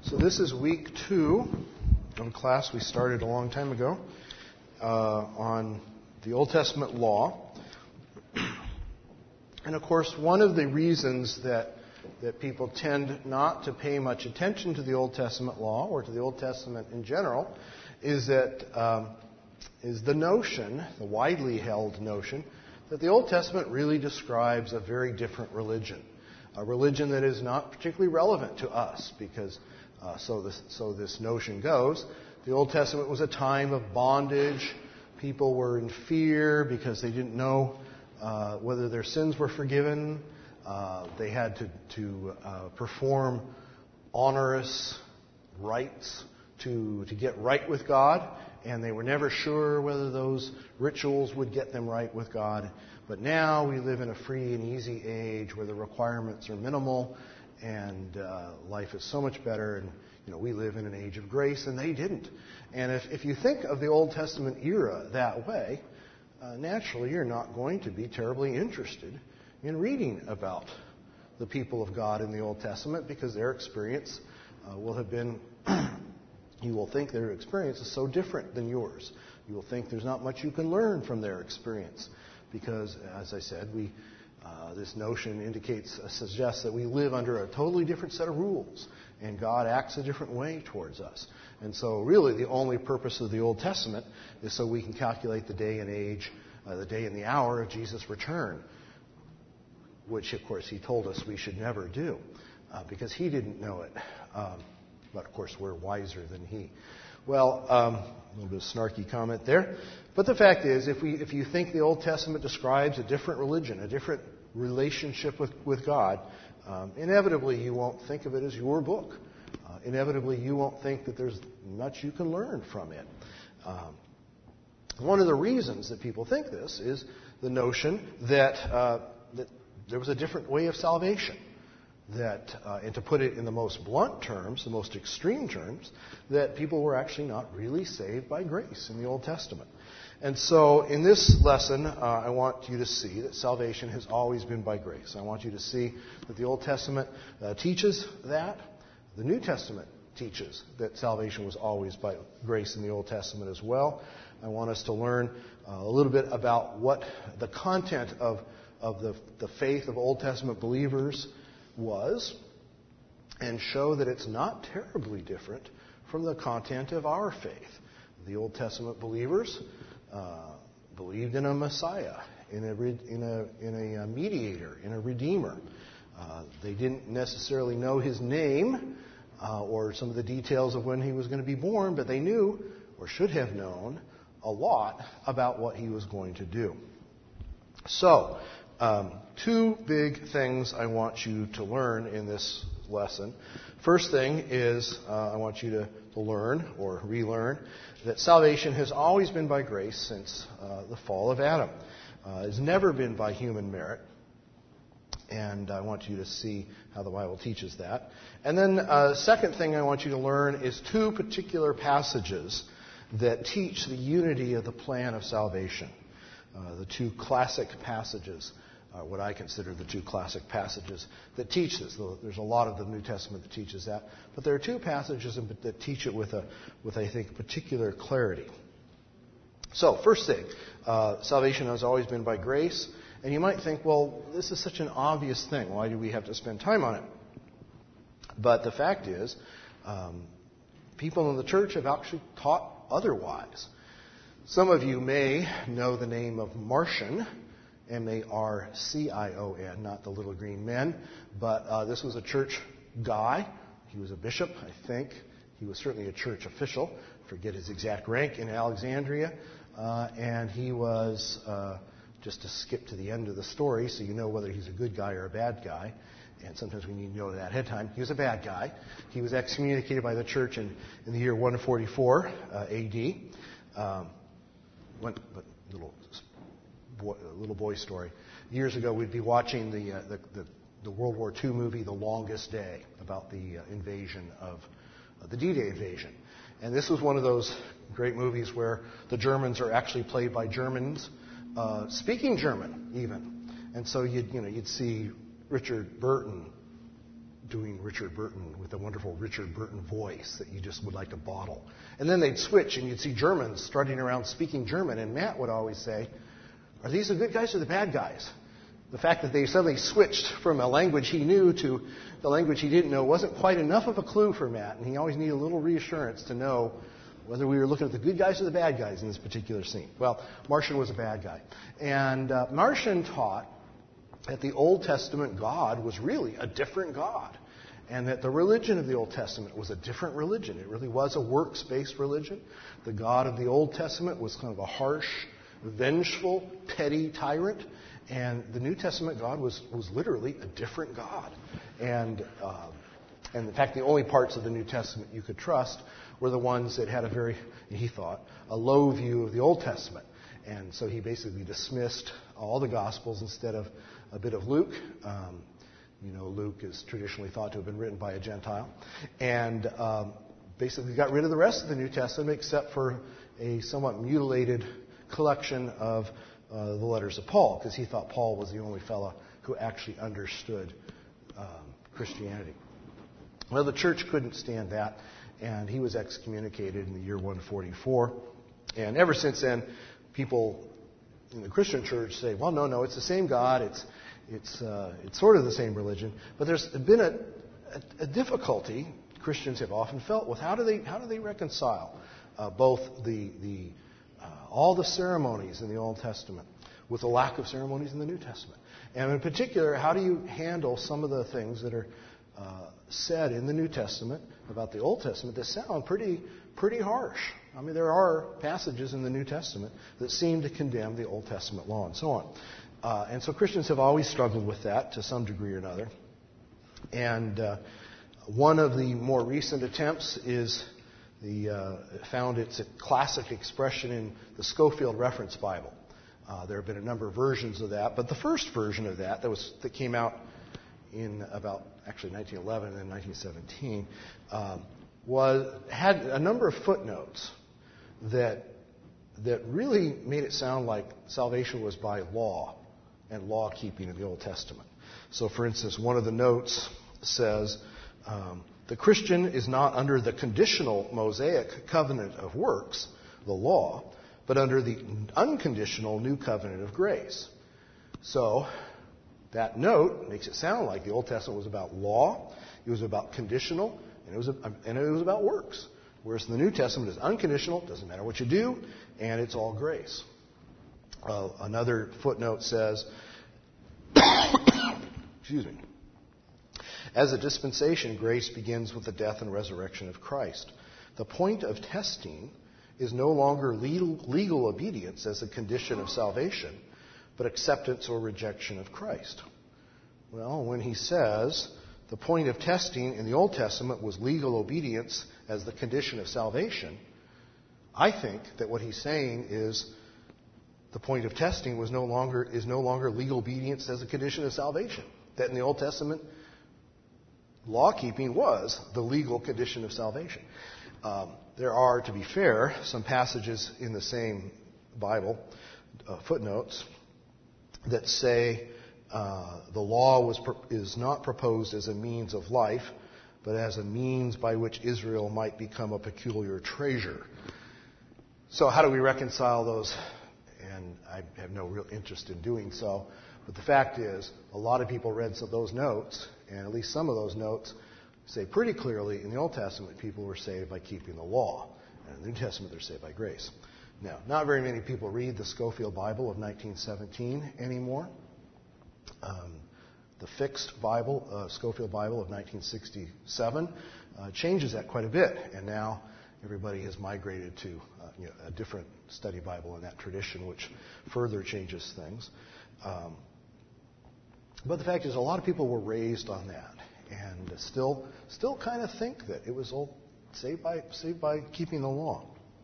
So this is week 2 of a class we started a long time ago on the Old Testament law. And of course, one of the reasons that people tend not to pay much attention to the Old Testament law or to the Old Testament in general is that is the notion, the widely held notion, that the Old Testament really describes a very different religion, a religion that is not particularly relevant to us because so this notion goes. The Old Testament was a time of bondage. People were in fear because they didn't know whether their sins were forgiven. They had to perform onerous rites to get right with God, and they were never sure whether those rituals would get them right with God. But now we live in a free and easy age where the requirements are minimal and life is so much better, and we live in an age of grace, and they didn't. And if you think of the Old Testament era that way, naturally you're not going to be terribly interested in reading about the people of God in the Old Testament because their experience will have been, you will think their experience is so different than yours. You will think there's not much you can learn from their experience because, as I said, this notion suggests that we live under a totally different set of rules, and God acts a different way towards us. And so really the only purpose of the Old Testament is so we can calculate the day and age, the day and the hour of Jesus' return, which, of course, he told us we should never do because he didn't know it. But, of course, we're wiser than he. Well, a little bit of snarky comment there. But the fact is, if you think the Old Testament describes a different religion, a different relationship with God, inevitably you won't think of it as your book. Inevitably you won't think that there's much you can learn from it. One of the reasons that people think this is the notion that there was a different way of salvation. And to put it in the most blunt terms, the most extreme terms, that people were actually not really saved by grace in the Old Testament. And so in this lesson, I want you to see that salvation has always been by grace. I want you to see that the Old Testament teaches that. The New Testament teaches that salvation was always by grace in the Old Testament as well. I want us to learn a little bit about what the content of the faith of Old Testament believers was, and show that it's not terribly different from the content of our faith. The Old Testament believers believed in a Messiah, in a mediator, in a redeemer. They didn't necessarily know his name or some of the details of when he was going to be born, but they knew, or should have known, a lot about what he was going to do. So, two big things I want you to learn in this lesson. First thing is I want you to learn or relearn that salvation has always been by grace since the fall of Adam. It's never been by human merit. And I want you to see how the Bible teaches that. And then second thing I want you to learn is two particular passages that teach the unity of the plan of salvation. The two classic passages, what I consider the two classic passages that teach this. There's a lot of the New Testament that teaches that, but there are two passages that teach it with I think, particular clarity. So, first thing, salvation has always been by grace, and you might think, well, this is such an obvious thing. Why do we have to spend time on it? But the fact is, people in the church have actually taught otherwise. Some of you may know the name of Marcion, Marcion, not the little green men, but this was a church guy. He was a bishop, I think. He was certainly a church official. Forget his exact rank in Alexandria. And he was, just to skip to the end of the story so you know whether he's a good guy or a bad guy, and sometimes we need to know that ahead of time. He was a bad guy. He was excommunicated by the church in the year 144 A.D. Little boy story. Years ago, we'd be watching the World War II movie, The Longest Day, about the invasion of the D-Day invasion. And this was one of those great movies where the Germans are actually played by Germans, speaking German even. And so you'd see Richard Burton doing Richard Burton with a wonderful Richard Burton voice that you just would like to bottle. And then they'd switch, and you'd see Germans strutting around speaking German, and Matt would always say, "Are these the good guys or the bad guys?" The fact that they suddenly switched from a language he knew to the language he didn't know wasn't quite enough of a clue for Matt, and he always needed a little reassurance to know whether we were looking at the good guys or the bad guys in this particular scene. Well, Marcion was a bad guy. And Marcion taught that the Old Testament God was really a different God, and that the religion of the Old Testament was a different religion. It really was a works-based religion. The God of the Old Testament was kind of a harsh, vengeful, petty tyrant, and the New Testament God was literally a different God. And in fact, the only parts of the New Testament you could trust were the ones that had he thought, a low view of the Old Testament. And so he basically dismissed all the Gospels instead of a bit of Luke. Luke is traditionally thought to have been written by a Gentile. And basically got rid of the rest of the New Testament except for a somewhat mutilated collection of the letters of Paul, because he thought Paul was the only fellow who actually understood Christianity. Well, the church couldn't stand that, and he was excommunicated in the year 144. And ever since then, people in the Christian church say, well, no, it's the same God, it's sort of the same religion. But there's been a difficulty Christians have often felt with how do they reconcile both all the ceremonies in the Old Testament with the lack of ceremonies in the New Testament. And in particular, how do you handle some of the things that are said in the New Testament about the Old Testament that sound pretty harsh? I mean, there are passages in the New Testament that seem to condemn the Old Testament law and so on. And so Christians have always struggled with that to some degree or another. And one of the more recent attempts is found its classic expression in the Scofield Reference Bible. There have been a number of versions of that, but the first version of that came out in about 1911 and 1917 had a number of footnotes that really made it sound like salvation was by law and law keeping in the Old Testament. So, for instance, one of the notes says, the Christian is not under the conditional Mosaic covenant of works, the law, but under the unconditional new covenant of grace. So that note makes it sound like the Old Testament was about law, it was about conditional, and it was about works. Whereas the New Testament is unconditional, doesn't matter what you do, and it's all grace. Another footnote says, excuse me, as a dispensation, grace begins with the death and resurrection of Christ. The point of testing is no longer legal obedience as a condition of salvation, but acceptance or rejection of Christ. Well, when he says the point of testing in the Old Testament was legal obedience as the condition of salvation, I think that what he's saying is the point of testing is no longer legal obedience as a condition of salvation. That in the Old Testament, law-keeping was the legal condition of salvation. There are, to be fair, some passages in the same Bible, footnotes, that say the law is not proposed as a means of life, but as a means by which Israel might become a peculiar treasure. So how do we reconcile those? And I have no real interest in doing so. But the fact is, a lot of people read those notes, and at least some of those notes say pretty clearly in the Old Testament people were saved by keeping the law. And in the New Testament they're saved by grace. Now, not very many people read the Scofield Bible of 1917 anymore. The fixed Bible, Scofield Bible of 1967, changes that quite a bit. And now everybody has migrated to a different study Bible in that tradition, which further changes things. But the fact is, a lot of people were raised on that, and still kind of think that it was all saved by keeping the law.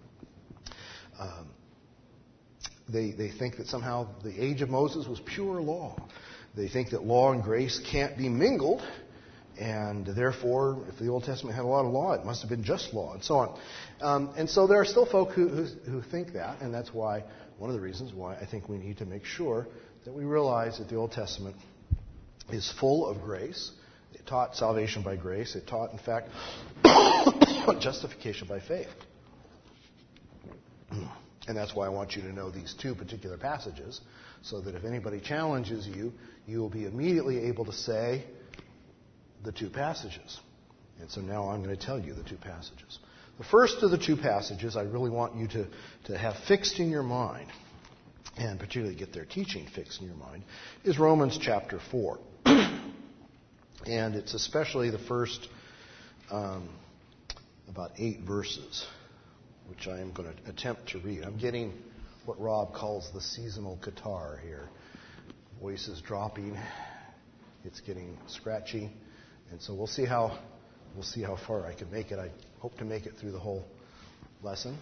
They think that somehow the age of Moses was pure law. They think that law and grace can't be mingled, and therefore, if the Old Testament had a lot of law, it must have been just law, and so on. And so there are still folk who think that, and that's why one of the reasons why I think we need to make sure that we realize that the Old Testament is full of grace. It taught salvation by grace. It taught, in fact, justification by faith. And that's why I want you to know these two particular passages, so that if anybody challenges you, you will be immediately able to say the two passages. And so now I'm going to tell you the two passages. The first of the two passages I really want you to have fixed in your mind, and particularly get their teaching fixed in your mind, is Romans chapter 4. And it's especially the first about 8 verses, which I am going to attempt to read. I'm getting what Rob calls the seasonal catarrh here. Voice is dropping. It's getting scratchy. And so we'll see how far I can make it. I hope to make it through the whole lesson.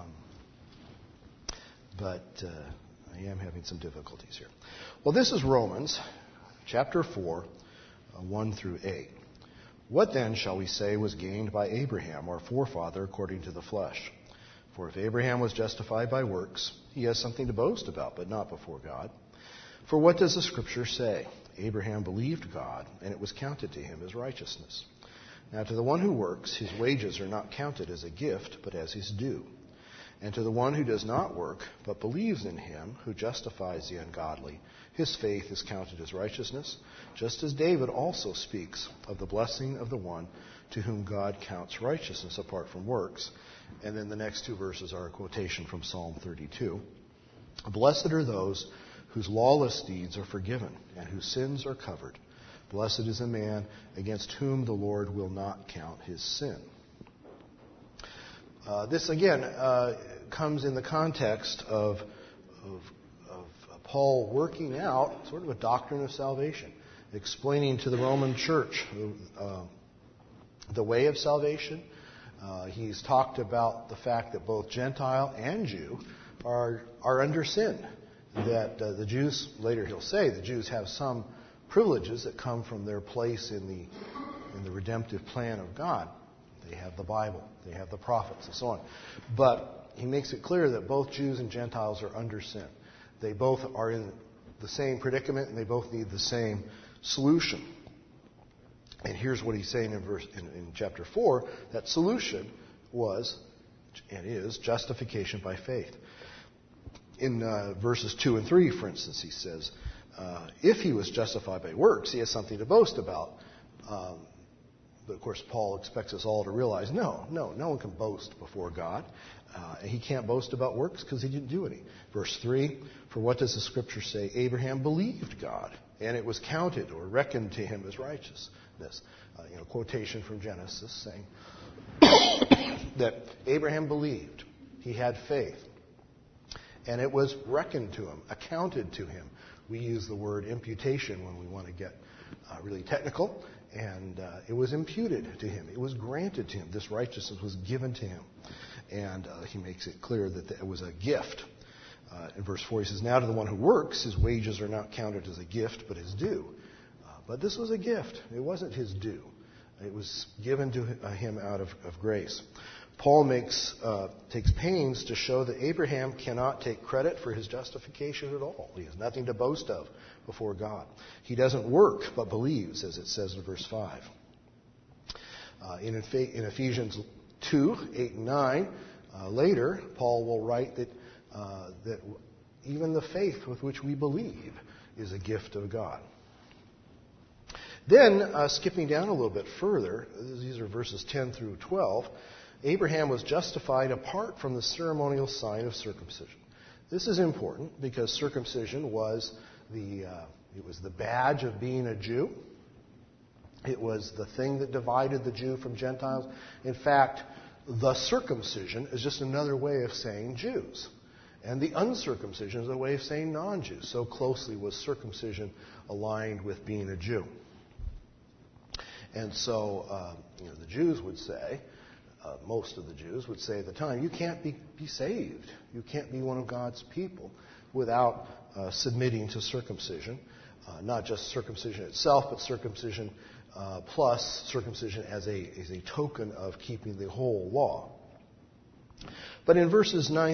But I am having some difficulties here. Well, this is Romans chapter 4, 1 through 8. What then shall we say was gained by Abraham, our forefather, according to the flesh? For if Abraham was justified by works, he has something to boast about, but not before God. For what does the Scripture say? Abraham believed God, and it was counted to him as righteousness. Now to the one who works, his wages are not counted as a gift, but as his due. And to the one who does not work, but believes in him who justifies the ungodly, his faith is counted as righteousness, just as David also speaks of the blessing of the one to whom God counts righteousness apart from works. And then the next 2 verses are a quotation from Psalm 32. Blessed are those whose lawless deeds are forgiven and whose sins are covered. Blessed is the man against whom the Lord will not count his sin. This, again, comes in the context of Paul working out sort of a doctrine of salvation, explaining to the Roman church the way of salvation. He's talked about the fact that both Gentile and Jew are under sin. That the Jews, later he'll say, the Jews have some privileges that come from their place in the redemptive plan of God. They have the Bible, they have the prophets, and so on. But he makes it clear that both Jews and Gentiles are under sin. They both are in the same predicament, and they both need the same solution. And here's what he's saying in chapter 4. That solution was and is justification by faith. In verses 2 and 3, for instance, he says, if he was justified by works, he has something to boast about. But, of course, Paul expects us all to realize, no one can boast before God. He can't boast about works because he didn't do any. Verse 3, for what does the Scripture say? Abraham believed God, and it was counted or reckoned to him as righteousness. Quotation from Genesis saying that Abraham believed. He had faith. And it was reckoned to him, accounted to him. We use the word imputation when we want to get really technical. And it was imputed to him. It was granted to him. This righteousness was given to him. And he makes it clear that it was a gift. In verse 4 he says, now to the one who works, his wages are not counted as a gift, but his due. But this was a gift. It wasn't his due. It was given to him out of grace. Paul takes pains to show that Abraham cannot take credit for his justification at all. He has nothing to boast of before God. He doesn't work, but believes, as it says in verse 5. In Ephesians 2, 8 and 9, later, Paul will write that even the faith with which we believe is a gift of God. Then, skipping down a little bit further, these are verses 10 through 12, Abraham was justified apart from the ceremonial sign of circumcision. This is important because circumcision was the badge of being a Jew. It was the thing that divided the Jew from Gentiles. In fact, the circumcision is just another way of saying Jews. And the uncircumcision is a way of saying non-Jews. So closely was circumcision aligned with being a Jew. And so, the Jews would say, most of the Jews would say at the time, you can't be saved. You can't be one of God's people without submitting to circumcision. Not just circumcision itself, but circumcision plus circumcision as a token of keeping the whole law. But in verses 10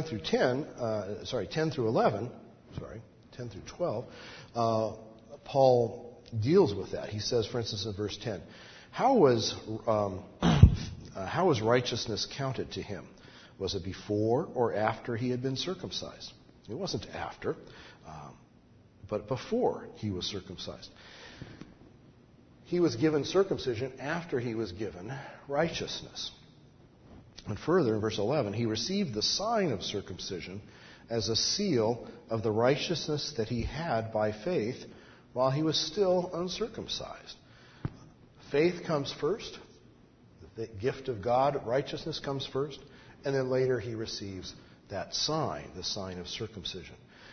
through 12, Paul deals with that. He says, for instance, in verse 10, how was righteousness counted to him? Was it before or after he had been circumcised? It wasn't after, but before he was circumcised. He was given circumcision after he was given righteousness. And further, in verse 11, he received the sign of circumcision as a seal of the righteousness that he had by faith while he was still uncircumcised. Faith comes first. The gift of God, righteousness, comes first. And then later he receives that sign, the sign of circumcision.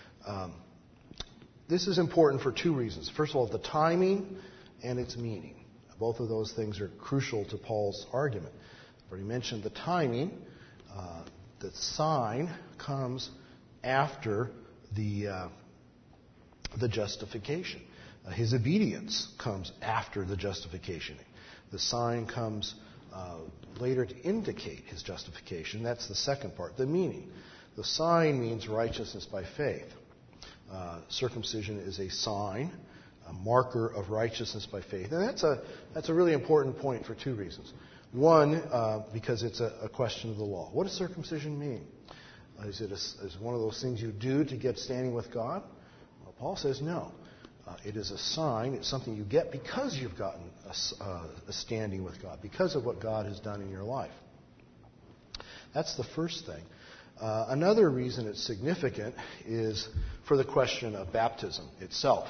This is important for two reasons. First of all, the timing and its meaning. Both of those things are crucial to Paul's argument. I've already mentioned the timing. The sign comes after the justification. His obedience comes after the justification. The sign comes later to indicate his justification. That's the second part, the meaning. The sign means righteousness by faith. Circumcision is a sign, a marker of righteousness by faith. And that's a really important point for two reasons. One, because it's a question of the law. What does circumcision mean? Is it one of those things you do to get standing with God? Well, Paul says no. It is a sign. It's something you get because you've gotten a standing with God, because of what God has done in your life. That's the first thing. Another reason it's significant is for the question of baptism itself.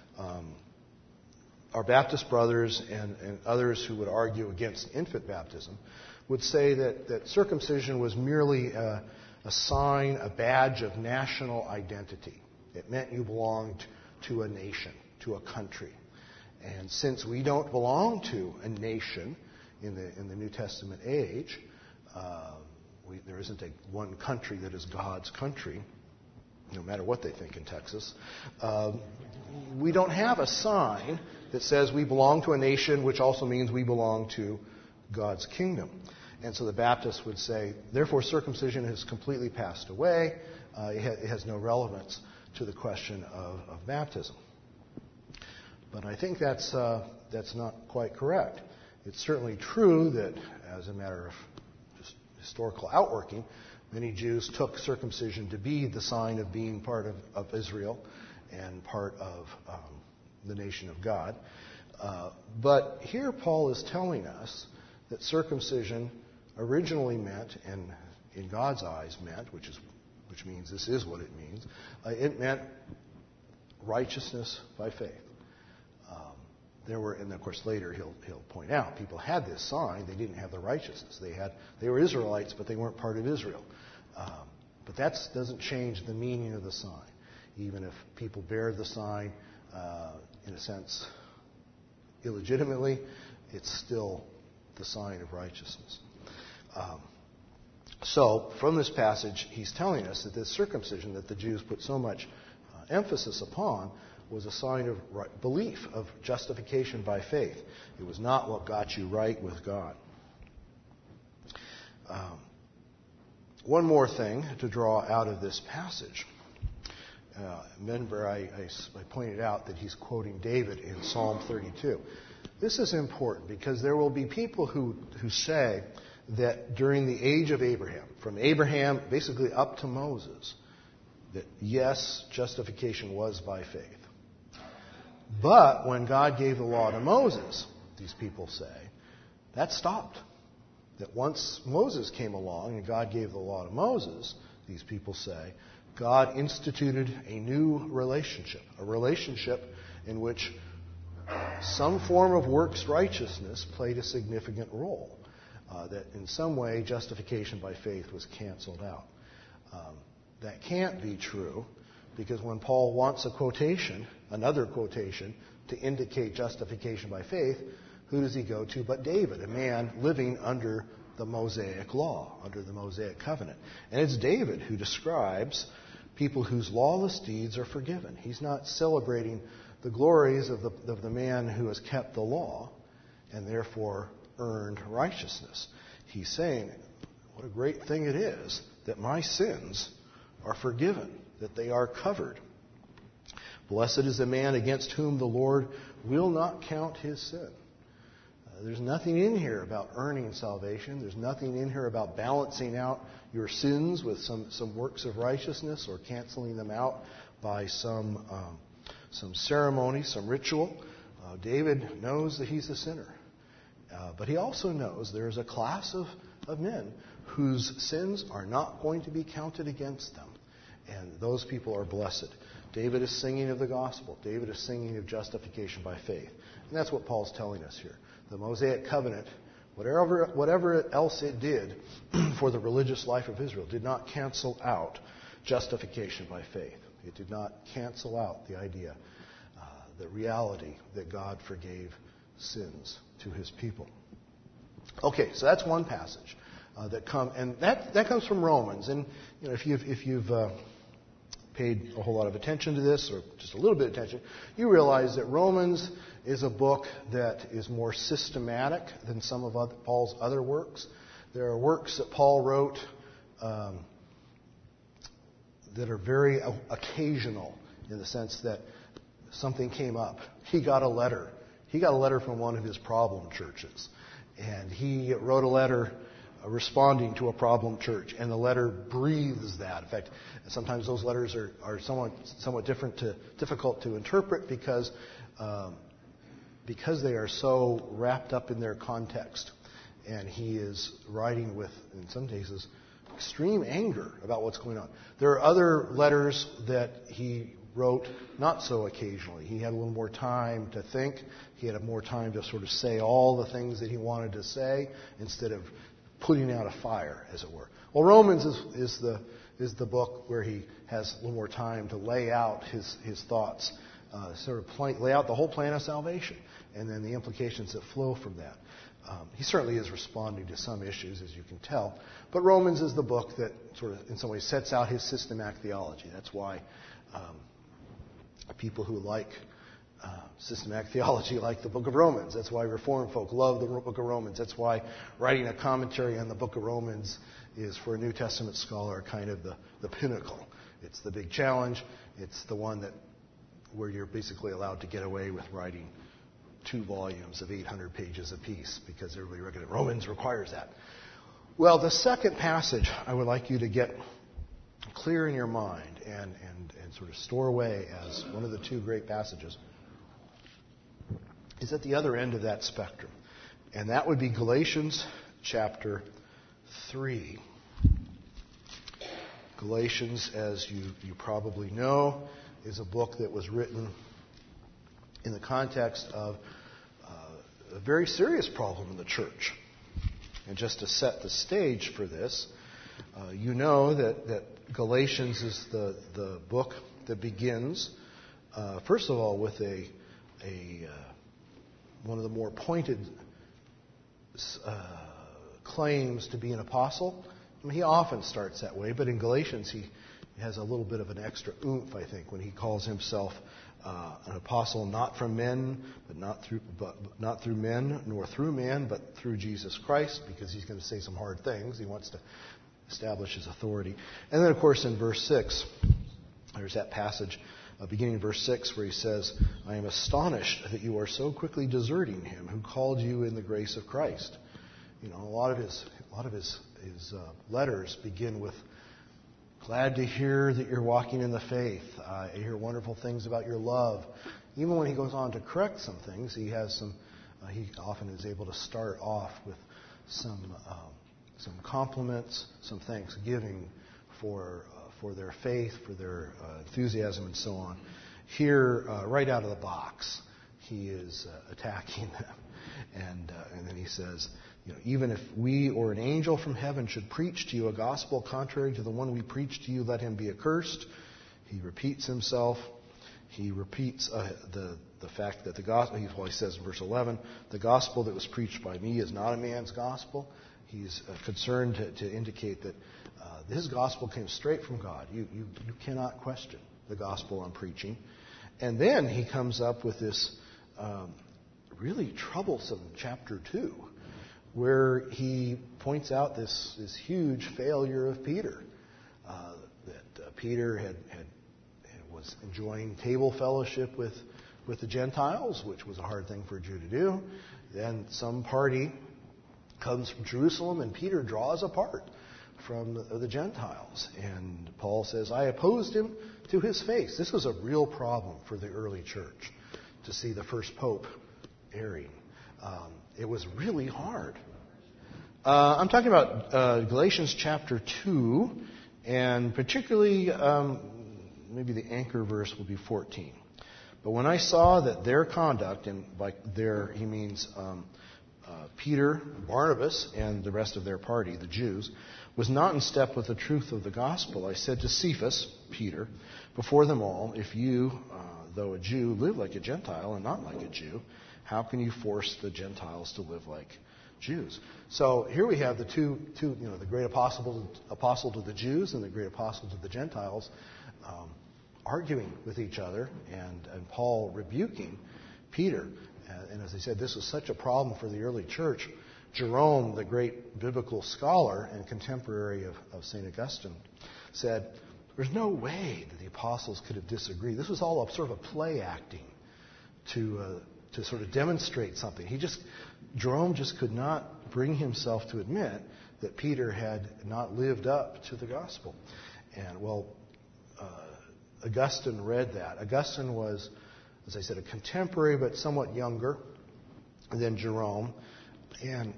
Our Baptist brothers and others who would argue against infant baptism would say that circumcision was merely a sign, a badge of national identity. It meant you belonged to a nation, to a country. And since we don't belong to a nation in the New Testament age, there isn't one country that is God's country, no matter what they think in Texas. We don't have a sign that says we belong to a nation, which also means we belong to God's kingdom. And so the Baptists would say, therefore, circumcision has completely passed away. It has no relevance to the question of baptism. But I think that's not quite correct. It's certainly true that, as a matter of just historical outworking, many Jews took circumcision to be the sign of being part of Israel and part of the nation of God. But here Paul is telling us that circumcision originally meant, and in God's eyes meant, which means this is what it means, it meant righteousness by faith. There were, and of course later he'll point out, people had this sign, they didn't have the righteousness. They were Israelites, but they weren't part of Israel. But that doesn't change the meaning of the sign. Even if people bear the sign, in a sense, illegitimately, it's still the sign of righteousness. So, from this passage, he's telling us that this circumcision that the Jews put so much emphasis upon was a sign of belief, of justification by faith. It was not what got you right with God. One more thing to draw out of this passage. Remember, I pointed out that he's quoting David in Psalm 32. This is important because there will be people who say that during the age of Abraham, from Abraham basically up to Moses, that yes, justification was by faith. But when God gave the law to Moses, these people say, that stopped. That once Moses came along and God gave the law to Moses, these people say, God instituted a new relationship, a relationship in which some form of works righteousness played a significant role. That in some way justification by faith was canceled out. That can't be true because when Paul wants a quotation, another quotation, to indicate justification by faith, who does he go to but David, a man living under the Mosaic law, under the Mosaic covenant. And it's David who describes people whose lawless deeds are forgiven. He's not celebrating the glories of the man who has kept the law and therefore earned righteousness. He's saying, what a great thing it is that my sins are forgiven, that they are covered. Blessed is the man against whom the Lord will not count his sin. There's nothing in here about earning salvation. There's nothing in here about balancing out your sins with some works of righteousness or canceling them out by some ceremony, some ritual. David knows that he's a sinner. But he also knows there is a class of men whose sins are not going to be counted against them. And those people are blessed. David is singing of the gospel. David is singing of justification by faith. And that's what Paul's telling us here. The Mosaic covenant, whatever else it did for the religious life of Israel, did not cancel out justification by faith. It did not cancel out the idea, the reality that God forgave sins to his people. Okay, so that's one passage that comes from Romans. And if you've paid a whole lot of attention to this, or just a little bit of attention, you realize that Romans is a book that is more systematic than some of Paul's other works. There are works that Paul wrote that are very occasional, in the sense that something came up. He got a letter. He got a letter from one of his problem churches. And he wrote a letter responding to a problem church. And the letter breathes that. In fact, sometimes those letters are somewhat difficult to interpret because they are so wrapped up in their context. And he is writing with, in some cases, extreme anger about what's going on. There are other letters that he wrote not so occasionally. He had a little more time to think. He had more time to sort of say all the things that he wanted to say instead of putting out a fire, as it were. Well, Romans is the book where he has a little more time to lay out his thoughts, lay out the whole plan of salvation, and then the implications that flow from that. He certainly is responding to some issues, as you can tell, but Romans is the book that sort of, in some ways, sets out his systematic theology. That's why people who like systematic theology like the book of Romans. That's why Reformed folk love the book of Romans. That's why writing a commentary on the book of Romans is, for a New Testament scholar, kind of the pinnacle. It's the big challenge. It's the one where you're basically allowed to get away with writing 2 volumes of 800 pages apiece, because everybody reckons Romans requires that. Well, the second passage I would like you to get clear in your mind and sort of store away as one of the 2 great passages is at the other end of that spectrum. And that would be Galatians chapter 3. Galatians, as you probably know, is a book that was written in the context of a very serious problem in the church. And just to set the stage for this, you know that Galatians is the book that begins, first of all, with one of the more pointed claims to be an apostle. I mean, he often starts that way, but in Galatians he has a little bit of an extra oomph, I think, when he calls himself an apostle, not from men, but not through men, nor through man, but through Jesus Christ, because he's going to say some hard things. He wants to establish his authority. And then, of course, in verse 6, there's that passage, beginning in verse 6, where he says, I am astonished that you are so quickly deserting him who called you in the grace of Christ. You know, a lot of his letters begin with, glad to hear that you're walking in the faith. I hear wonderful things about your love. Even when he goes on to correct some things, he often is able to start off with some compliments, some thanksgiving for their faith, for their enthusiasm, and so on. Here, right out of the box, he is attacking them. And then he says, even if we or an angel from heaven should preach to you a gospel contrary to the one we preach to you, let him be accursed. He repeats himself. He repeats the fact that the gospel, he says in verse 11, the gospel that was preached by me is not a man's gospel. He's concerned to indicate that his gospel came straight from God. You cannot question the gospel I'm preaching. And then he comes up with this really troublesome chapter 2, where he points out this huge failure of Peter. That Peter was enjoying table fellowship with the Gentiles, which was a hard thing for a Jew to do. Then some party comes from Jerusalem, and Peter draws apart from the Gentiles. And Paul says, I opposed him to his face. This was a real problem for the early church, to see the first pope erring. It was really hard. I'm talking about Galatians chapter 2, and particularly maybe the anchor verse will be 14. But when I saw that their conduct, and by their he means Peter, Barnabas, and the rest of their party, the Jews, was not in step with the truth of the gospel, I said to Cephas, Peter, before them all, if you, though a Jew, live like a Gentile and not like a Jew, how can you force the Gentiles to live like Jews? So here we have the two the great apostle to the Jews and the great apostle to the Gentiles, arguing with each other, and Paul rebuking Peter. And as I said, this was such a problem for the early church. Jerome, the great biblical scholar and contemporary of St. Augustine, said, there's no way that the apostles could have disagreed. This was all a sort of a play acting to sort of demonstrate something. Jerome just could not bring himself to admit that Peter had not lived up to the gospel. And Augustine read that. Augustine was, as I said, a contemporary but somewhat younger than Jerome. And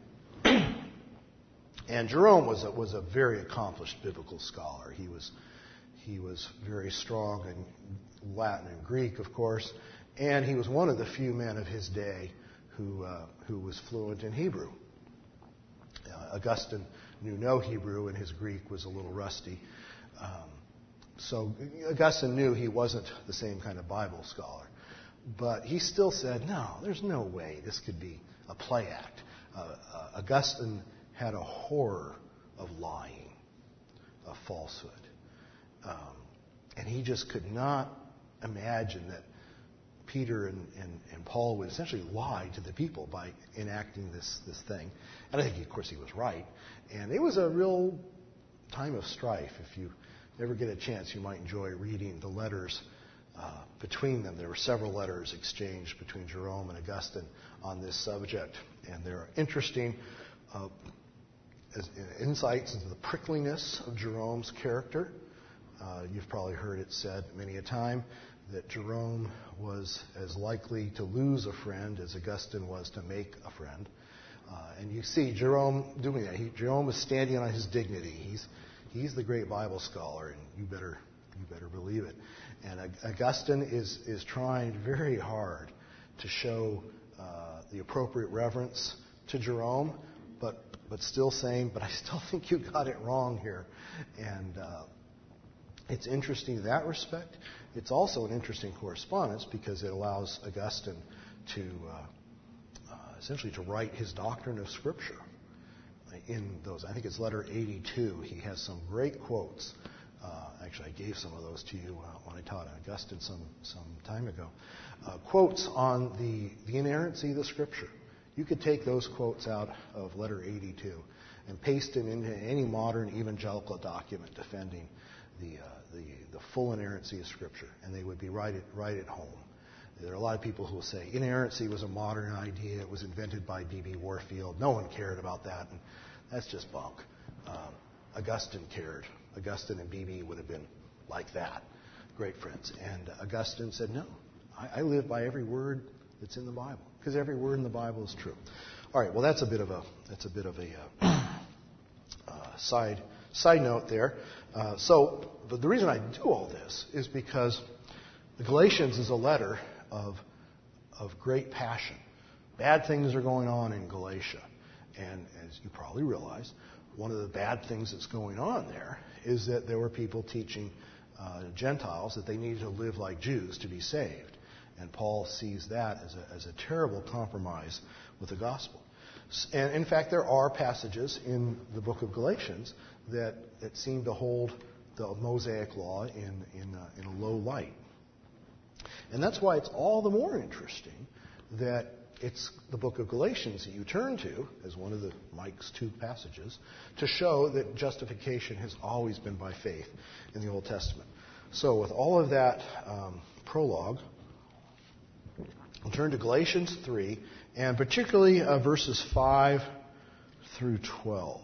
Jerome was a very accomplished biblical scholar. He was very strong in Latin and Greek, of course, and he was one of the few men of his day who was fluent in Hebrew. Augustine knew no Hebrew, and his Greek was a little rusty. So Augustine knew he wasn't the same kind of Bible scholar. But he still said, no, there's no way this could be a play act. Augustine had a horror of lying, of falsehood. And he just could not imagine that Peter and Paul would essentially lie to the people by enacting this thing. And I think, of course, he was right. And it was a real time of strife. If you ever get a chance, you might enjoy reading the letters between them. There were several letters exchanged between Jerome and Augustine on this subject. And there are interesting insights into the prickliness of Jerome's character. You've probably heard it said many a time that Jerome was as likely to lose a friend as Augustine was to make a friend. And you see Jerome doing that. Jerome is standing on his dignity. He's the great Bible scholar, and you better believe it. And Augustine is trying very hard to show the appropriate reverence to Jerome, but still saying, but I still think you got it wrong here. And it's interesting in that respect. It's also an interesting correspondence because it allows Augustine to essentially to write his doctrine of Scripture. In those, I think it's letter 82. He has some great quotes. Actually, I gave some of those to you when I taught Augustine some time ago. Quotes on the inerrancy of the Scripture. You could take those quotes out of letter 82 and paste them into any modern evangelical document defending the full inerrancy of Scripture, and they would be right at home. There are a lot of people who will say inerrancy was a modern idea. It was invented by B.B. Warfield. No one cared about that, and that's just bunk. Augustine cared. Augustine and B.B. would have been like that, great friends. And Augustine said, no, I live by every word that's in the Bible, because every word in the Bible is true. All right, well, that's a bit of a side note there. But the reason I do all this is because the Galatians is a letter of great passion. Bad things are going on in Galatia. And as you probably realize, one of the bad things that's going on there is that there were people teaching Gentiles that they needed to live like Jews to be saved. And Paul sees that as a terrible compromise with the gospel. And in fact, there are passages in the book of Galatians that seem to hold the Mosaic law in a low light. And that's why it's all the more interesting that it's the book of Galatians that you turn to as one of Mike's two passages to show that justification has always been by faith in the Old Testament. So with all of that prologue, we'll turn to Galatians 3, and particularly verses 5 through 12.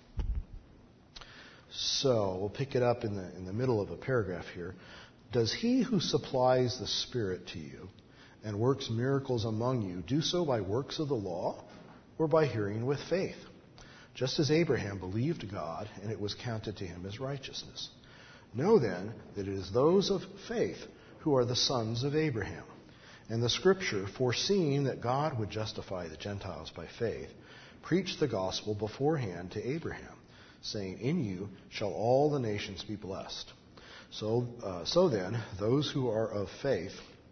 So we'll pick it up in the middle of a paragraph here. Does he who supplies the Spirit to you and works miracles among you do so by works of the law or by hearing with faith? Just as Abraham believed God, and it was counted to him as righteousness. Know then that it is those of faith who are the sons of Abraham. And the Scripture, foreseeing that God would justify the Gentiles by faith, preached the gospel beforehand to Abraham, saying, in you shall all the nations be blessed. So then, those who are of faith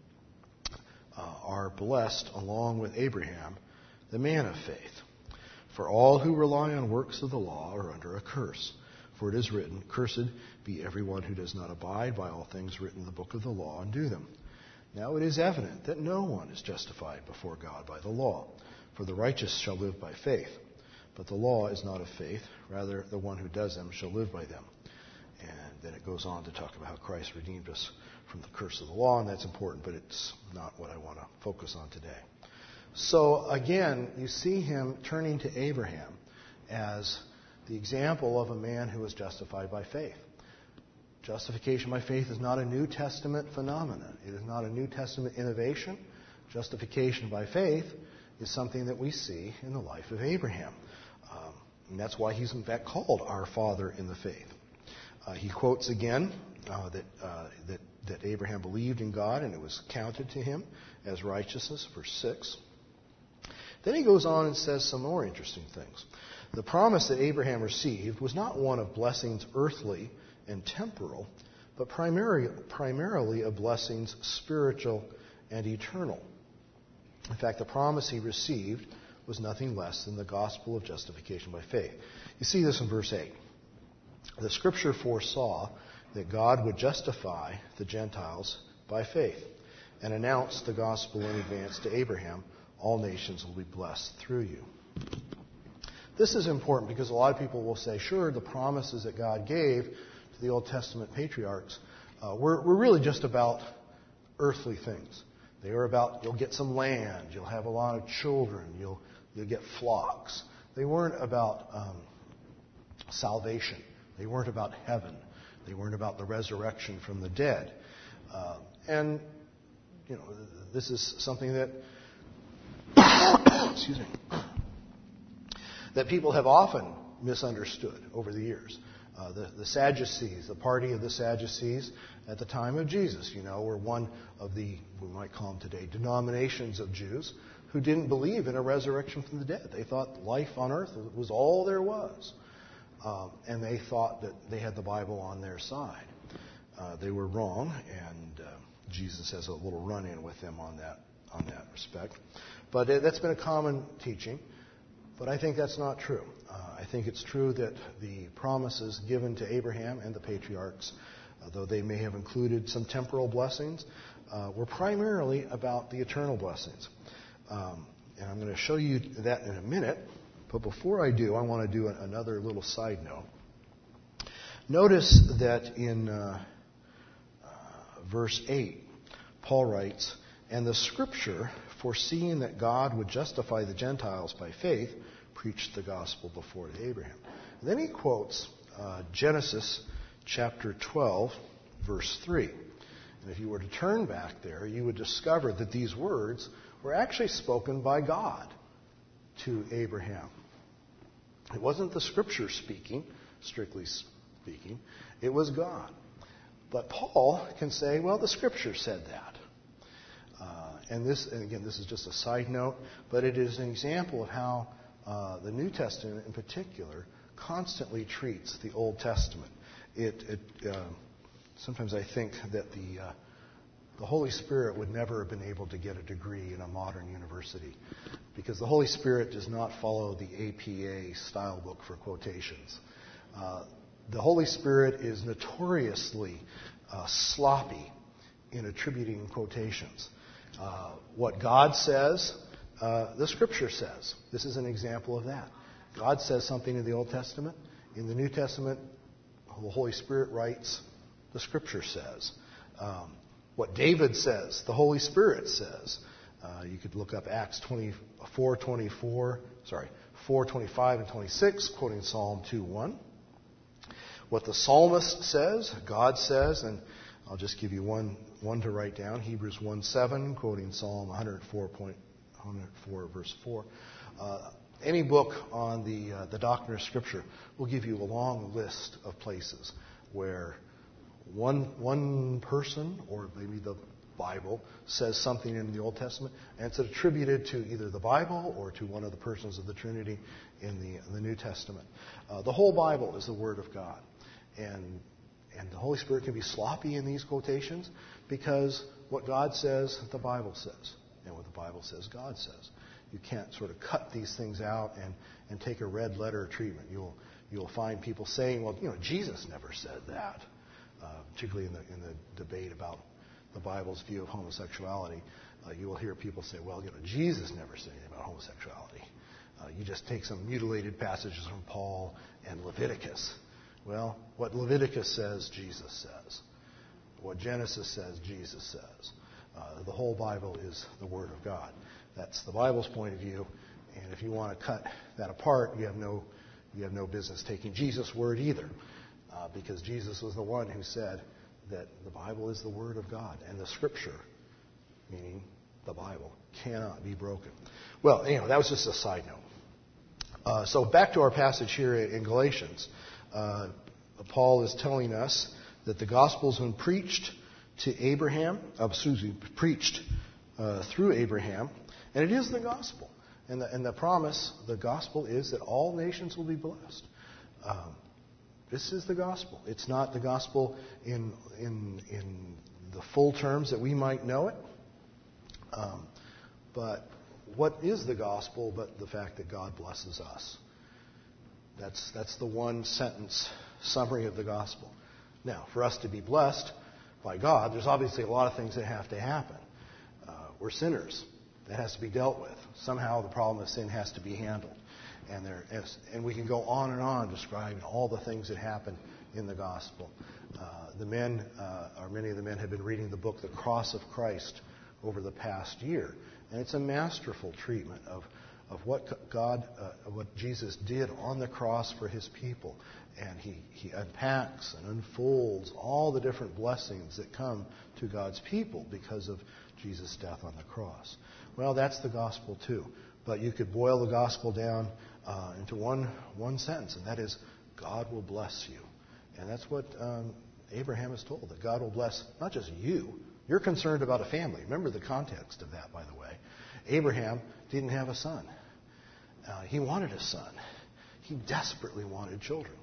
are blessed along with Abraham, the man of faith. For all who rely on works of the law are under a curse. For it is written, cursed be everyone who does not abide by all things written in the book of the law and do them. Now it is evident that no one is justified before God by the law, for the righteous shall live by faith. But the law is not of faith, rather the one who does them shall live by them. And then it goes on to talk about how Christ redeemed us from the curse of the law, and that's important, but it's not what I want to focus on today. So again, you see him turning to Abraham as the example of a man who was justified by faith. Justification by faith is not a New Testament phenomenon. It is not a New Testament innovation. Justification by faith is something that we see in the life of Abraham. And that's why he's in fact called our father in the faith. He quotes again that Abraham believed in God and it was counted to him as righteousness, verse 6. Then he goes on and says some more interesting things. The promise that Abraham received was not one of blessings earthly and temporal, but primarily of blessings spiritual and eternal. In fact, the promise he received was nothing less than the gospel of justification by faith. You see this in verse 8. The Scripture foresaw that God would justify the Gentiles by faith and announced the gospel in advance to Abraham. All nations will be blessed through you. This is important because a lot of people will say, sure, the promises that God gave to the Old Testament patriarchs were really just about earthly things. They were about, you'll get some land, you'll have a lot of children, you'll get flocks. They weren't about salvation. They weren't about heaven. They weren't about the resurrection from the dead. And, this is something that excuse me, that people have often misunderstood over the years. The Sadducees, the party of the Sadducees at the time of Jesus, were one of the, we might call them today, denominations of Jews who didn't believe in a resurrection from the dead. They thought life on earth was all there was. And they thought that they had the Bible on their side. They were wrong, and Jesus has a little run-in with them on that respect. But that's been a common teaching. But I think that's not true. I think it's true that the promises given to Abraham and the patriarchs, though they may have included some temporal blessings, were primarily about the eternal blessings. And I'm going to show you that in a minute. But before I do, I want to do another little side note. Notice that in verse 8, Paul writes, and the Scripture, foreseeing that God would justify the Gentiles by faith, preached the gospel before to Abraham. And then he quotes Genesis chapter 12, verse 3. And if you were to turn back there, you would discover that these words were actually spoken by God to Abraham. It wasn't the Scripture speaking, strictly speaking. It was God. But Paul can say, well, the Scripture said that. And again, this is just a side note, but it is an example of how the New Testament in particular constantly treats the Old Testament. Sometimes I think that the Holy Spirit would never have been able to get a degree in a modern university because the Holy Spirit does not follow the APA style book for quotations. The Holy Spirit is notoriously sloppy in attributing quotations. What God says, the Scripture says. This is an example of that. God says something in the Old Testament. In the New Testament, the Holy Spirit writes the Scripture says. What David says, the Holy Spirit says. You could look up Acts 4:25 and 26, quoting Psalm 2:1. What the psalmist says, God says, and I'll just give you one to write down, Hebrews 1:7, quoting Psalm 104 verse 4. Any book on the doctrine of Scripture will give you a long list of places where one person, or maybe the Bible, says something in the Old Testament, and it's attributed to either the Bible or to one of the persons of the Trinity in the New Testament. The whole Bible is the Word of God. And the Holy Spirit can be sloppy in these quotations because what God says, the Bible says. And what the Bible says, God says. You can't sort of cut these things out and take a red letter treatment. You'll find people saying, well, Jesus never said that. Particularly in the debate about the Bible's view of homosexuality, you will hear people say, well, Jesus never said anything about homosexuality. You just take some mutilated passages from Paul and Leviticus. Well, what Leviticus says, Jesus says. What Genesis says, Jesus says. The whole Bible is the Word of God. That's the Bible's point of view. And if you want to cut that apart, you have no business taking Jesus' word either. Because Jesus was the one who said that the Bible is the Word of God. And the Scripture, meaning the Bible, cannot be broken. Well, that was just a side note. So back to our passage here in Galatians. Paul is telling us that the gospel's been preached to Abraham, preached through Abraham, and it is the gospel. And the promise, the gospel, is that all nations will be blessed. This is the gospel. It's not the gospel in the full terms that we might know it. But what is the gospel but the fact that God blesses us? That's the one sentence summary of the gospel. Now, for us to be blessed by God, there's obviously a lot of things that have to happen. We're sinners. That has to be dealt with. Somehow the problem of sin has to be handled. And we can go on and on describing all the things that happen in the gospel. Many of the men have been reading the book, The Cross of Christ, over the past year. And it's a masterful treatment of what what Jesus did on the cross for his people. And he unpacks and unfolds all the different blessings that come to God's people because of Jesus' death on the cross. Well, that's the gospel too. But you could boil the gospel down into one sentence, and that is, God will bless you. And that's what Abraham is told, that God will bless not just you. You're concerned about a family. Remember the context of that, by the way. Abraham didn't have a son. He wanted a son. He desperately wanted children.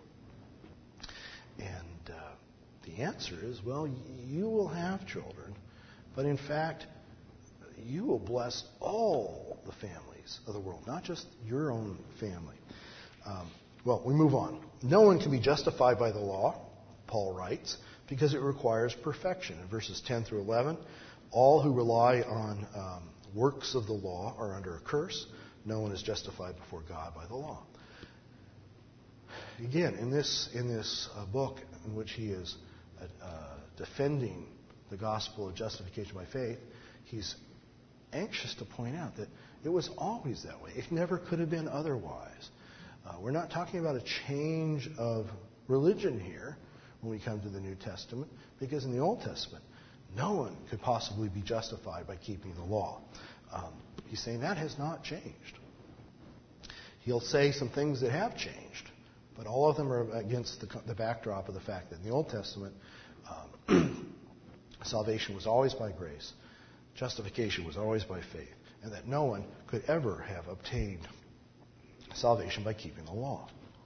And the answer is, well, you will have children, but in fact, you will bless all the families of the world, not just your own family. Well, we move on. No one can be justified by the law, Paul writes, because it requires perfection. In verses 10 through 11, all who rely on works of the law are under a curse. No one is justified before God by the law. Again, in this book in which he is defending the gospel of justification by faith, he's anxious to point out that it was always that way. It never could have been otherwise. We're not talking about a change of religion here when we come to the New Testament, because in the Old Testament, no one could possibly be justified by keeping the law. He's saying that has not changed. He'll say some things that have changed, but all of them are against the backdrop of the fact that in the Old Testament, salvation was always by grace, justification was always by faith, and that no one could ever have obtained salvation by keeping the law.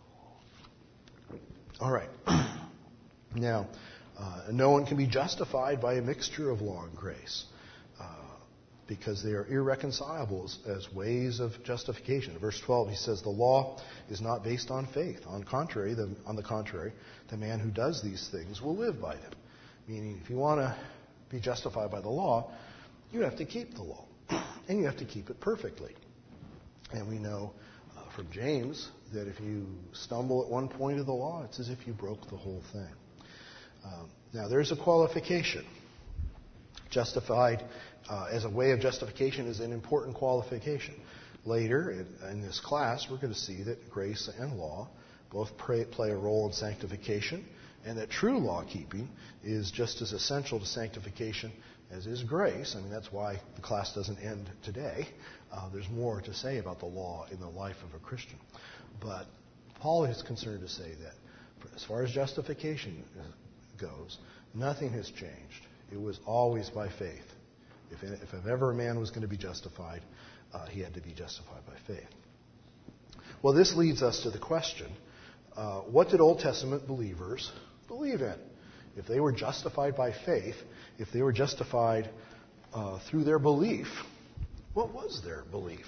All right. Now, no one can be justified by a mixture of law and grace, because they are irreconcilable as ways of justification. In verse 12, he says, the law is not based on faith. On the contrary, the man who does these things will live by them. Meaning, if you want to be justified by the law, you have to keep the law. And you have to keep it perfectly. And we know from James that if you stumble at one point of the law, it's as if you broke the whole thing. Now, there's a qualification. Justified as a way of justification is an important qualification. Later in this class, we're going to see that grace and law both play a role in sanctification, and that true law-keeping is just as essential to sanctification as is grace. I mean, that's why the class doesn't end today. There's more to say about the law in the life of a Christian. But Paul is concerned to say that as far as justification goes, nothing has changed. It was always by faith. If ever a man was going to be justified, he had to be justified by faith. Well, this leads us to the question, what did Old Testament believers believe in? If they were justified by faith, if they were justified through their belief, what was their belief?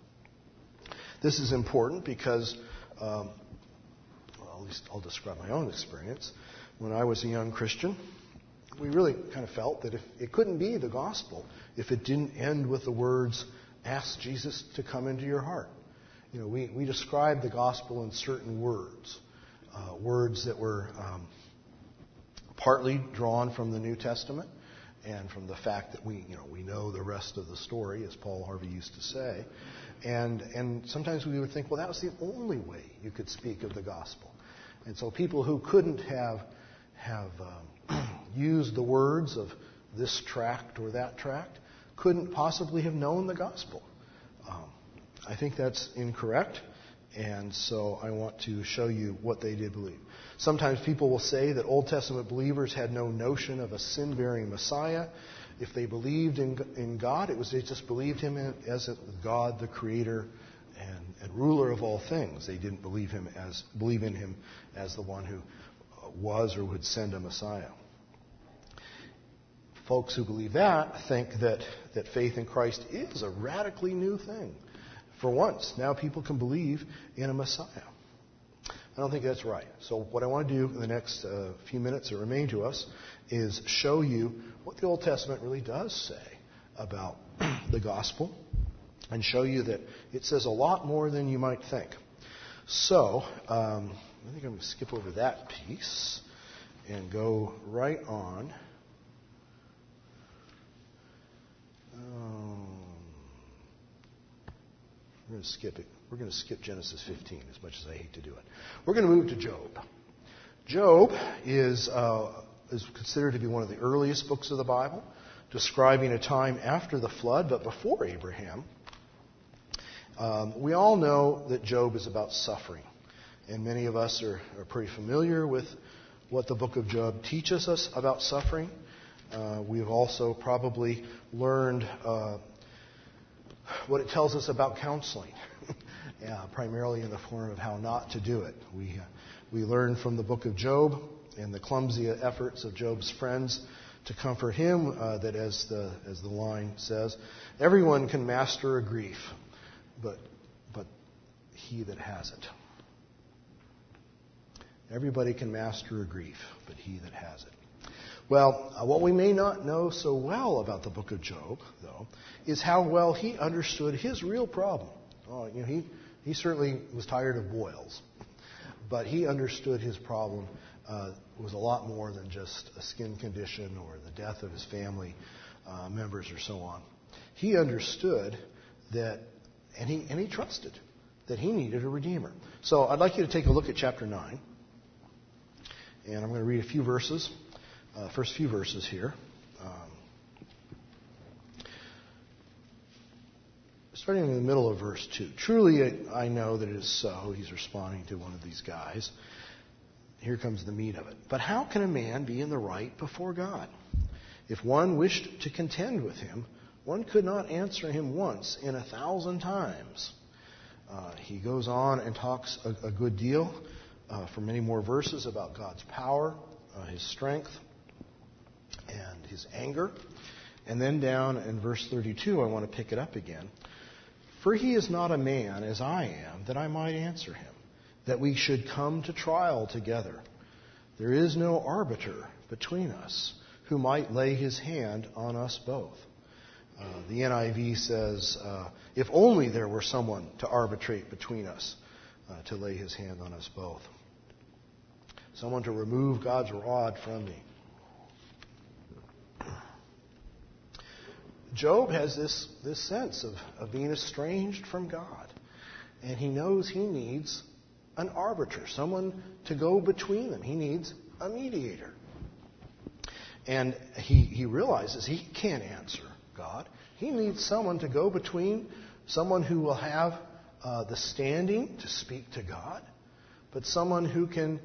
This is important because, well, at least I'll describe my own experience. When I was a young Christian, we really kind of felt that if it couldn't be the gospel if it didn't end with the words, ask Jesus to come into your heart. You know, we described the gospel in certain words, words that were partly drawn from the New Testament and from the fact that we know the rest of the story, as Paul Harvey used to say. And sometimes we would think, well, that was the only way you could speak of the gospel. And so people who couldn't have used the words of this tract or that tract couldn't possibly have known the gospel. I think that's incorrect, and so I want to show you what they did believe. Sometimes people will say that Old Testament believers had no notion of a sin-bearing Messiah. If they believed in God, they just believed Him as God, the Creator and ruler of all things. They didn't believe in Him as the one who was or would send a Messiah. Folks who believe that think that faith in Christ is a radically new thing. For once, now people can believe in a Messiah. I don't think that's right. So what I want to do in the next few minutes that remain to us is show you what the Old Testament really does say about the gospel and show you that it says a lot more than you might think. So I think I'm going to skip over that piece and go right on. We're going to skip it. We're going to skip Genesis 15 as much as I hate to do it. We're going to move to Job. Job is considered to be one of the earliest books of the Bible, describing a time after the flood, but before Abraham. We all know that Job is about suffering, and many of us are pretty familiar with what the book of Job teaches us about suffering. We've also probably learned what it tells us about counseling, primarily in the form of how not to do it. We learn from the book of Job and the clumsy efforts of Job's friends to comfort him that, as the line says, everyone can master a grief, but he that has it. Everybody can master a grief, but he that has it. Well, what we may not know so well about the book of Job, though, is how well he understood his real problem. He certainly was tired of boils, but he understood his problem was a lot more than just a skin condition or the death of his family members or so on. He understood that, and he trusted that he needed a redeemer. So I'd like you to take a look at chapter 9, and I'm going to read a few verses. First few verses here. Starting in the middle of verse 2. Truly, I know that it is so. He's responding to one of these guys. Here comes the meat of it. But how can a man be in the right before God? If one wished to contend with him, one could not answer him once in 1,000 times. He goes on and talks a good deal for many more verses about God's power, His strength, and His anger. And then down in verse 32, I want to pick it up again. For he is not a man as I am, that I might answer him, that we should come to trial together. There is no arbiter between us who might lay his hand on us both. The NIV says, if only there were someone to arbitrate between us, to lay his hand on us both. someone to remove God's rod from me. Job has this sense of being estranged from God. And he knows he needs an arbiter, someone to go between them. He needs a mediator. And he realizes he can't answer God. He needs someone to go between, someone who will have the standing to speak to God, but someone who can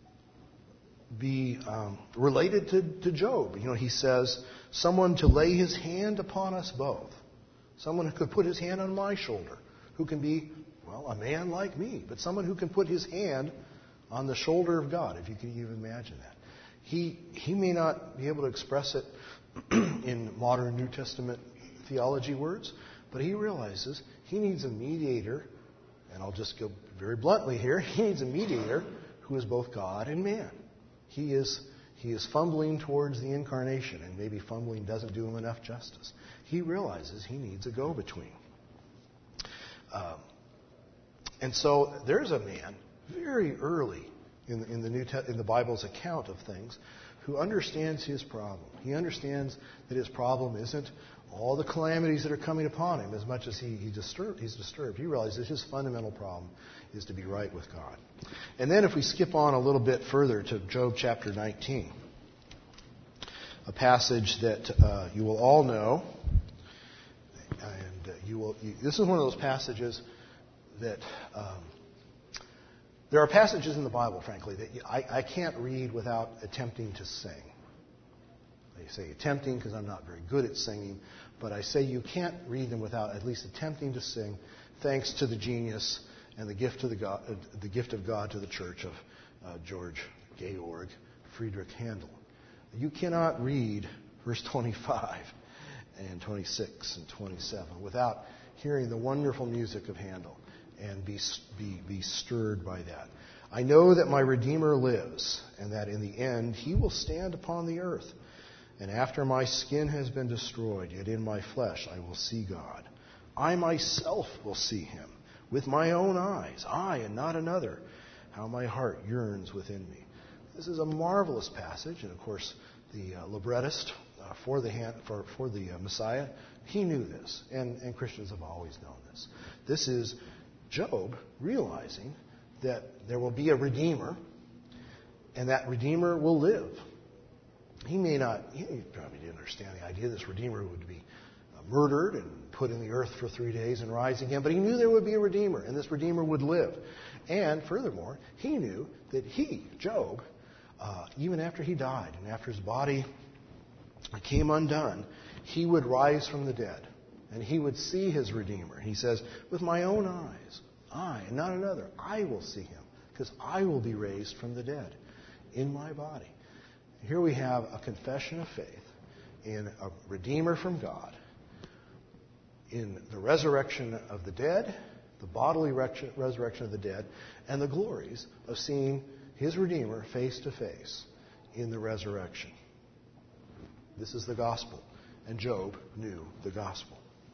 be related to Job. He says, someone to lay his hand upon us both. Someone who could put his hand on my shoulder, who can be, a man like me, but someone who can put his hand on the shoulder of God, if you can even imagine that. He may not be able to express it in modern New Testament theology words, but he realizes he needs a mediator, and I'll just go very bluntly here, he needs a mediator who is both God and man. He is fumbling towards the incarnation, and maybe fumbling doesn't do him enough justice. He realizes he needs a go-between. And so there's a man very early in the Bible's account of things who understands his problem. He understands that his problem isn't all the calamities that are coming upon him as much as he's disturbed. He realizes his fundamental problem is to be right with God. And then if we skip on a little bit further to Job chapter 19, a passage that you will all know, and this is one of those passages that there are passages in the Bible, frankly, that I can't read without attempting to sing. I say attempting because I'm not very good at singing, but I say you can't read them without at least attempting to sing, thanks to the genius and the gift of God to the church of George Georg Friedrich Handel. You cannot read verse 25 and 26 and 27 without hearing the wonderful music of Handel and be stirred by that. I know that my Redeemer lives, and that in the end he will stand upon the earth. And after my skin has been destroyed, yet in my flesh I will see God. I myself will see him with my own eyes, I and not another. How my heart yearns within me. This is a marvelous passage, and of course the librettist for the Messiah, he knew this, and Christians have always known this. This is Job realizing that there will be a Redeemer, and that Redeemer will live. He probably didn't understand the idea this Redeemer would be murdered and put in the earth for 3 days and rise again, but he knew there would be a Redeemer, and this Redeemer would live. And furthermore, he knew that Job, even after he died and after his body came undone, he would rise from the dead. And he would see his Redeemer. He says, with my own eyes, I and not another, I will see him, because I will be raised from the dead in my body. Here we have a confession of faith in a Redeemer from God, in the resurrection of the dead, the bodily resurrection of the dead, and the glories of seeing his Redeemer face to face in the resurrection. This is the gospel, and Job knew the gospel.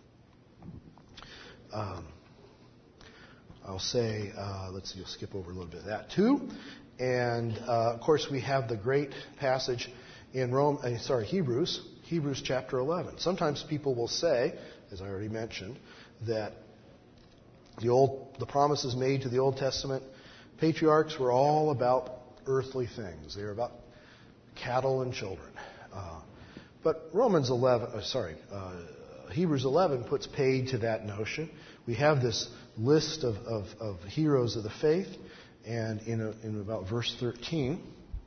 I'll say, you'll skip over a little bit of that too. And, of course, we have the great passage in Hebrews chapter 11. Sometimes people will say, as I already mentioned, that the promises made to the Old Testament patriarchs were all about earthly things. They were about cattle and children. But Hebrews 11 puts paid to that notion. We have this list of heroes of the faith, and in about verse 13,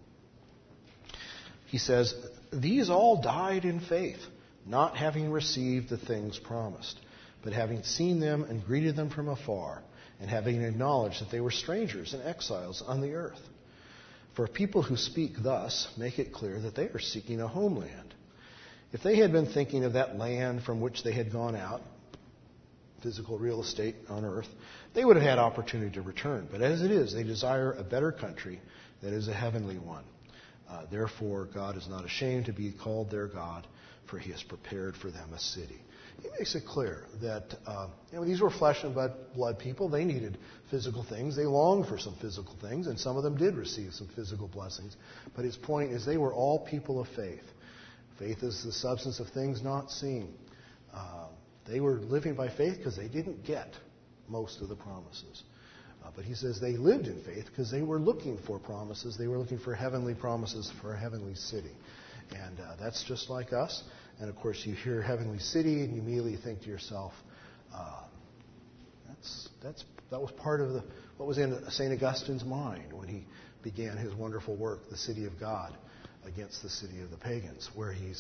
he says, these all died in faith, not having received the things promised, but having seen them and greeted them from afar, and having acknowledged that they were strangers and exiles on the earth. For people who speak thus make it clear that they are seeking a homeland. If they had been thinking of that land from which they had gone out, physical real estate on earth, they would have had opportunity to return. But as it is, they desire a better country that is a heavenly one. Therefore, God is not ashamed to be called their God, for he has prepared for them a city. he makes it clear that these were flesh and blood people. They needed physical things. They longed for some physical things, and some of them did receive some physical blessings. But his point is they were all people of faith. Faith is the substance of things not seen. They were living by faith because they didn't get most of the promises. But he says they lived in faith because they were looking for promises. They were looking for heavenly promises for a heavenly city. And that's just like us. And, of course, you hear heavenly city and you immediately think to yourself, that was part of what was in St. Augustine's mind when he began his wonderful work, The City of God, against the city of the pagans,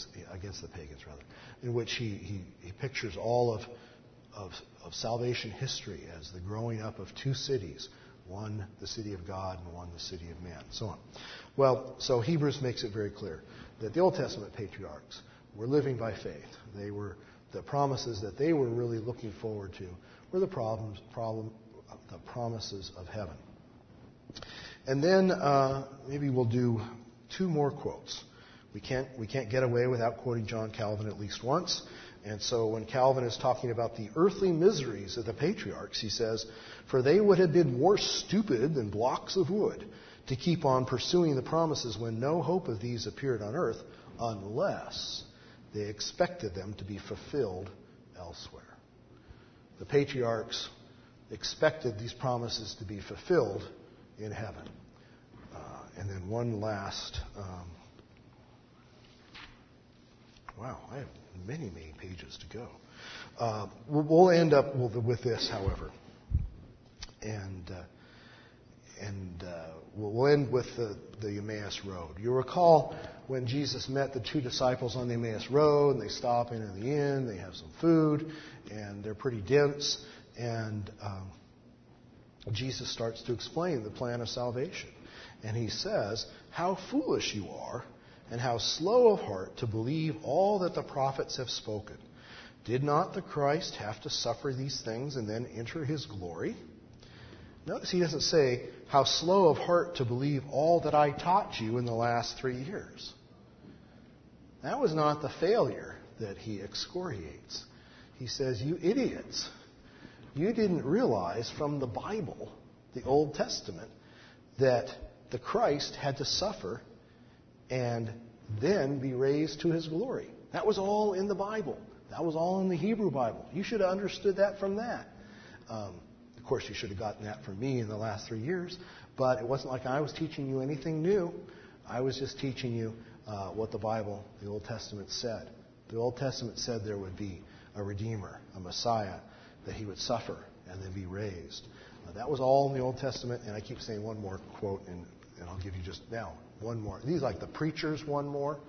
in which he pictures all of salvation history as the growing up of two cities, one the city of God and one the city of man, so on. Well, so Hebrews makes it very clear that the Old Testament patriarchs were living by faith. The promises that they were really looking forward to were the promises of heaven. And then maybe we'll do two more quotes. We can't get away without quoting John Calvin at least once. And so when Calvin is talking about the earthly miseries of the patriarchs, he says, "For they would have been more stupid than blocks of wood to keep on pursuing the promises when no hope of these appeared on earth, unless they expected them to be fulfilled elsewhere." The patriarchs expected these promises to be fulfilled in heaven. And then one last... wow, I have many pages to go. We'll end up with this, however. And we'll end with the Emmaus Road. You recall when Jesus met the two disciples on the Emmaus Road, and they stop in the inn, they have some food, and they're pretty dense, and Jesus starts to explain the plan of salvation. And he says, "How foolish you are, and how slow of heart to believe all that the prophets have spoken. Did not the Christ have to suffer these things and then enter his glory?" Notice he doesn't say, "How slow of heart to believe all that I taught you in the last 3 years." That was not the failure that he excoriates. He says, "You idiots, you didn't realize from the Bible, the Old Testament, that the Christ had to suffer and then be raised to his glory." That was all in the Bible. That was all in the Hebrew Bible. You should have understood that from that. Of course, you should have gotten that from me in the last 3 years, but it wasn't like I was teaching you anything new. I was just teaching you what the Bible, the Old Testament, said. The Old Testament said there would be a Redeemer, a Messiah, that he would suffer and then be raised. That was all in the Old Testament, and I keep saying one more quote, and I'll give you just now one more. These are like the preacher's one more.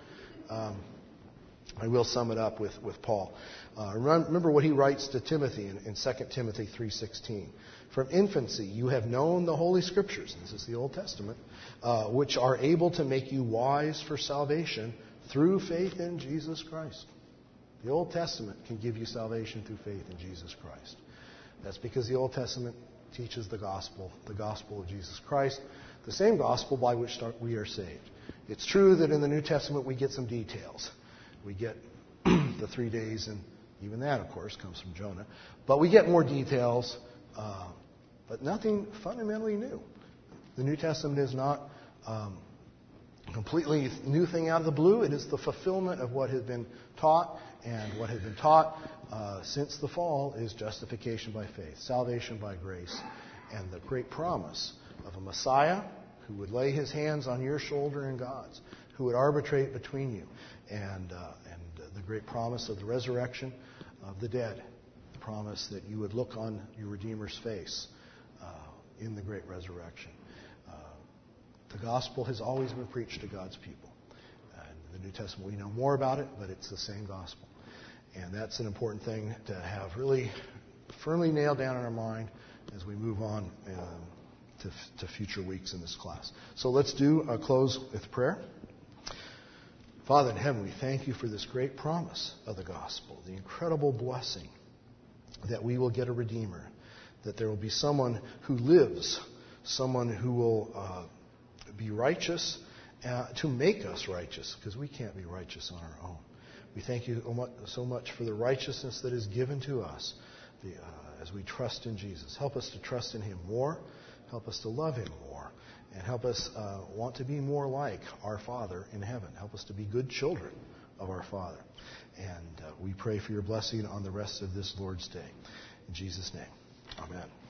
I will sum it up with Paul. Remember what he writes to Timothy in 2 Timothy 3:16. "From infancy you have known the Holy Scriptures," and this is the Old Testament, "which are able to make you wise for salvation through faith in Jesus Christ." The Old Testament can give you salvation through faith in Jesus Christ. That's because the Old Testament teaches the gospel of Jesus Christ, the same gospel by which we are saved. It's true that in the New Testament we get some details. We get the 3 days, and even that, of course, comes from Jonah. But we get more details, but nothing fundamentally new. The New Testament is not a completely new thing out of the blue. It is the fulfillment of what had been taught, and what had been taught since the fall is justification by faith, salvation by grace, and the great promise of a Messiah who would lay his hands on your shoulder and God's, who would arbitrate between you, and the great promise of the resurrection of the dead, the promise that you would look on your Redeemer's face in the great resurrection. The gospel has always been preached to God's people. And in the New Testament, we know more about it, but it's the same gospel. And that's an important thing to have really firmly nailed down in our mind as we move on to future weeks in this class. So let's do a close with prayer. Father in heaven, we thank you for this great promise of the gospel, the incredible blessing that we will get a Redeemer, that there will be someone who lives, someone who will be righteous to make us righteous, because we can't be righteous on our own. We thank you so much for the righteousness that is given to us as we trust in Jesus. Help us to trust in Him more. Help us to love Him more. And help us want to be more like our Father in heaven. Help us to be good children of our Father. And we pray for your blessing on the rest of this Lord's Day. In Jesus' name, amen.